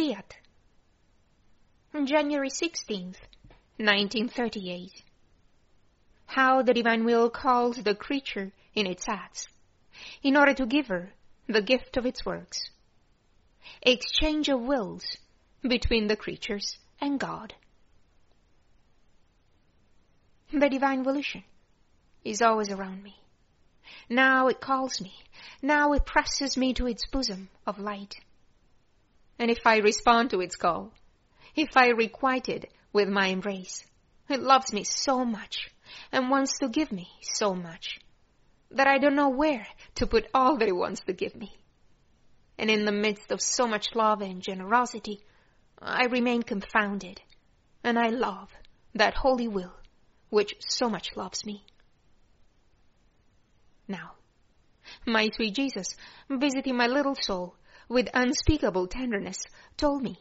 Fiat. January 16th, 1938. How the divine will calls the creature in its acts, in order to give her the gift of its works. Exchange of wills between the creatures and God. The divine volition is always around me. Now it calls me. Now it presses me to its bosom of light. And if I respond to its call, if I requite it with my embrace, it loves me so much and wants to give me so much that I don't know where to put all that it wants to give me. And in the midst of so much love and generosity, I remain confounded, and I love that holy will which so much loves me. Now, my sweet Jesus, visiting my little soul with unspeakable tenderness, told me,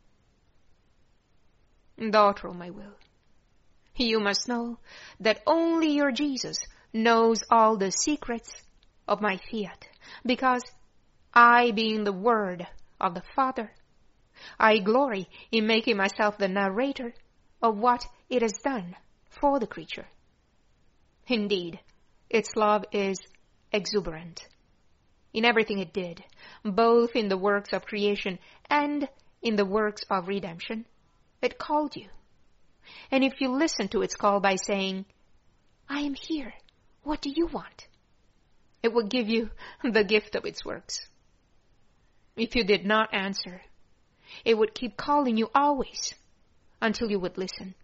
"Daughter of my will, you must know that only your Jesus knows all the secrets of my fiat, because I, being the Word of the Father, I glory in making myself the narrator of what it has done for the creature. Indeed, its love is exuberant. In everything it did, both in the works of creation and in the works of redemption, it called you. And if you listen to its call by saying, 'I am here, what do you want?' it will give you the gift of its works. If you did not answer, it would keep calling you always until you would listen.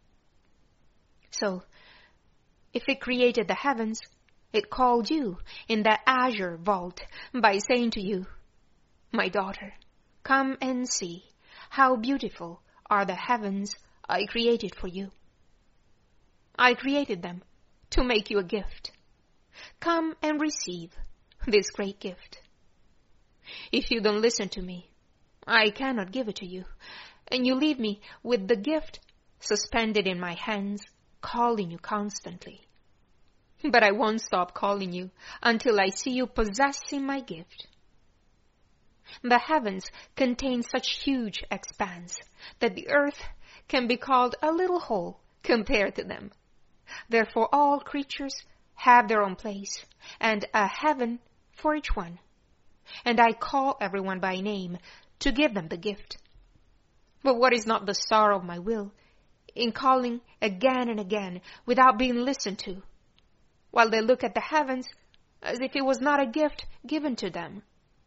So, if it created the heavens, it called you in that azure vault by saying to you, 'My daughter, come and see how beautiful are the heavens I created for you. I created them to make you a gift. Come and receive this great gift. If you don't listen to me, I cannot give it to you, and you leave me with the gift suspended in my hands, calling you constantly. But I won't stop calling you until I see you possessing my gift. The heavens contain such huge expanse that the earth can be called a little hole compared to them. Therefore all creatures have their own place, and a heaven for each one. And I call everyone by name to give them the gift. But what is not the sorrow of my will in calling again and again without being listened to, while they look at the heavens as if it was not a gift given to them?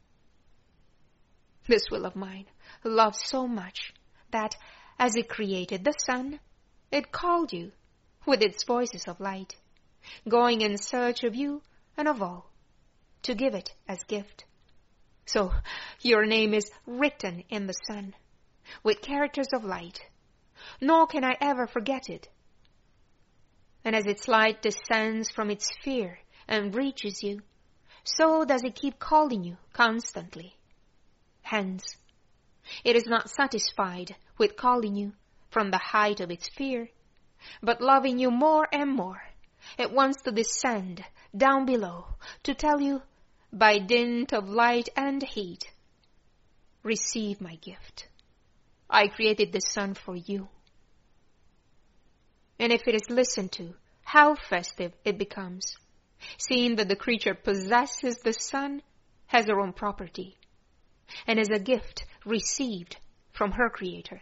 This will of mine loves so much that, as it created the sun, it called you with its voices of light, going in search of you and of all, to give it as gift. So your name is written in the sun, with characters of light, nor can I ever forget it. And as its light descends from its sphere and reaches you, so does it keep calling you constantly. Hence, it is not satisfied with calling you from the height of its sphere, but loving you more and more, it wants to descend down below to tell you, by dint of light and heat, receive my gift. I created the sun for you. And if it is listened to, how festive it becomes, seeing that the creature possesses the sun as her own property, and as a gift received from her creator.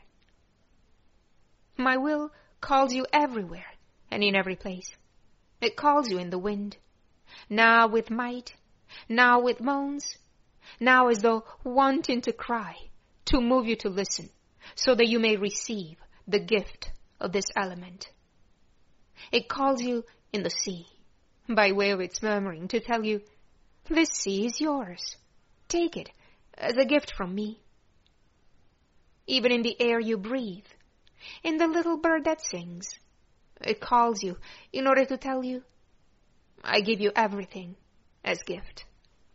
My will calls you everywhere and in every place. It calls you in the wind, now with might, now with moans, now as though wanting to cry, to move you to listen, so that you may receive the gift of this element. It calls you in the sea, by way of its murmuring, to tell you, this sea is yours. Take it as a gift from me. Even in the air you breathe, in the little bird that sings, it calls you in order to tell you, I give you everything as gift.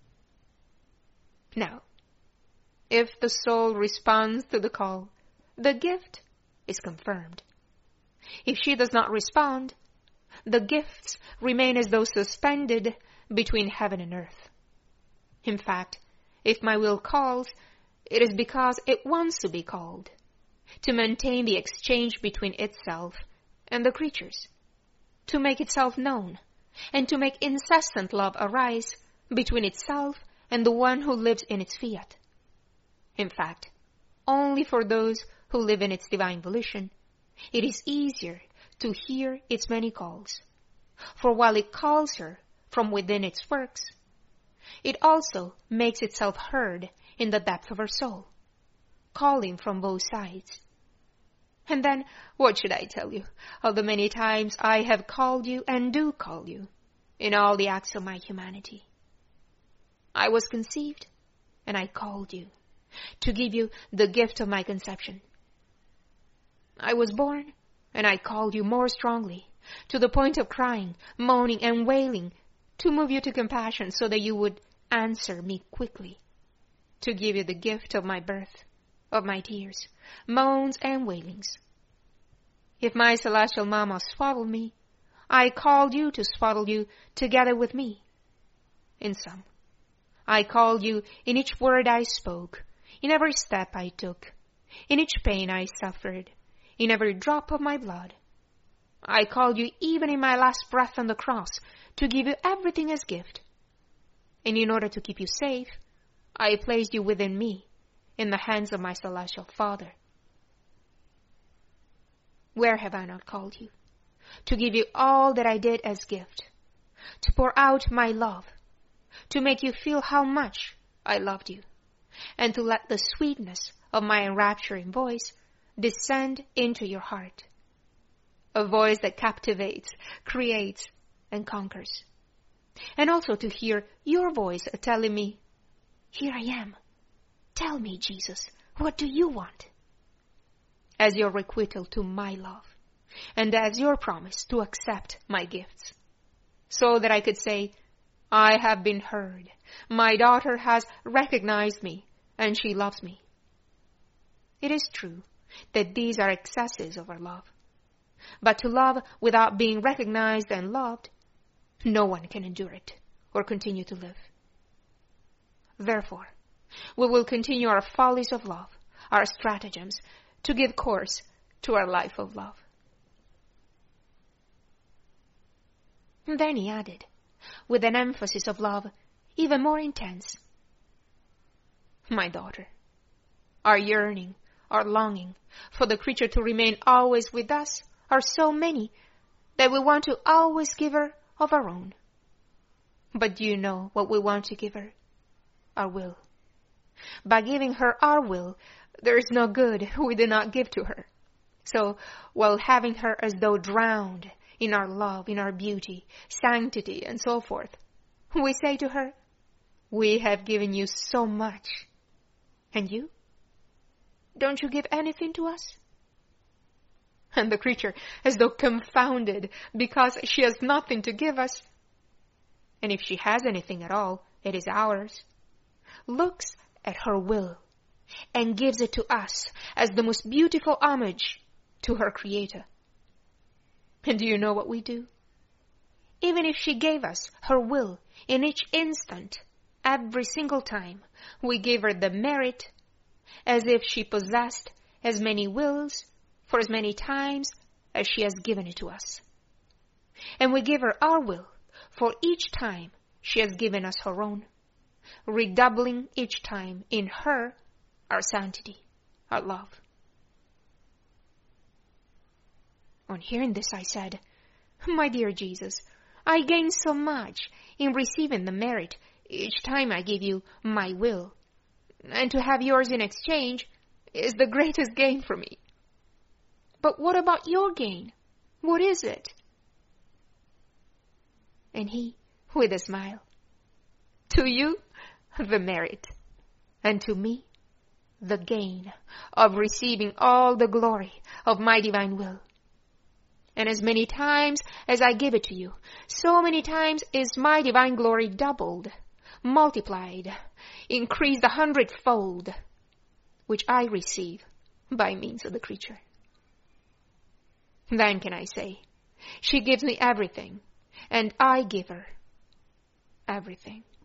Now, if the soul responds to the call, the gift is confirmed. If she does not respond, the gifts remain as though suspended between heaven and earth. In fact, if my will calls, It is because it wants to be called, to maintain the exchange between itself and the creatures, to make itself known, and to make incessant love arise between itself and the one who lives in its fiat. In fact, only for those who live in its divine volition, it is easier to hear its many calls. For while it calls her from within its works, it also makes itself heard in the depth of her soul, calling from both sides. And then, what should I tell you of the many times I have called you and do call you in all the acts of my humanity? I was conceived, and I called you to give you the gift of my conception. I was born, and I called you more strongly, to the point of crying, moaning, and wailing, to move you to compassion so that you would answer me quickly, to give you the gift of my birth, of my tears, moans, and wailings. If my celestial mamma swaddled me, I called you to swaddle you together with me. In sum, I called you in each word I spoke, in every step I took, in each pain I suffered, in every drop of my blood. I called you even in my last breath on the cross to give you everything as gift. And in order to keep you safe, I placed you within me, in the hands of my celestial Father. Where have I not called you? To give you all that I did as gift, to pour out my love, to make you feel how much I loved you, and to let the sweetness of my enrapturing voice descend into your heart. A voice that captivates, creates, and conquers. And also to hear your voice telling me, "Here I am. Tell me, Jesus, what do you want?" As your requital to my love, and as your promise to accept my gifts, so that I could say, "I have been heard. My daughter has recognized me, and she loves me." It is true that these are excesses of our love. But to love without being recognized and loved, no one can endure it or continue to live. Therefore, we will continue our follies of love, our stratagems, to give course to our life of love. And then he added, with an emphasis of love even more intense, "My daughter, our yearning, our longing for the creature to remain always with us are so many that we want to always give her of our own. But do you know what we want to give her? Our will. By giving her our will, there is no good we do not give to her. So, while having her as though drowned in our love, in our beauty, sanctity, and so forth, we say to her, 'We have given you so much. And you? Don't you give anything to us?' And the creature, as though confounded because she has nothing to give us, and if she has anything at all, it is ours, looks at her will and gives it to us as the most beautiful homage to her Creator. And do you know what we do? Even if she gave us her will in each instant, every single time, we give her the merit as if she possessed as many wills for as many times as she has given it to us. And we give her our will for each time she has given us her own, redoubling each time in her our sanctity, our love." On hearing this, I said, "My dear Jesus, I gain so much in receiving the merit each time I give you my will, and to have yours in exchange is the greatest gain for me. But what about your gain? What is it?" And he, with a smile, "To you, the merit, and to me, the gain of receiving all the glory of my divine will. And as many times as I give it to you, so many times is my divine glory doubled, multiplied, increased 100-fold, which I receive by means of the creature. Then can I say, she gives me everything, and I give her everything."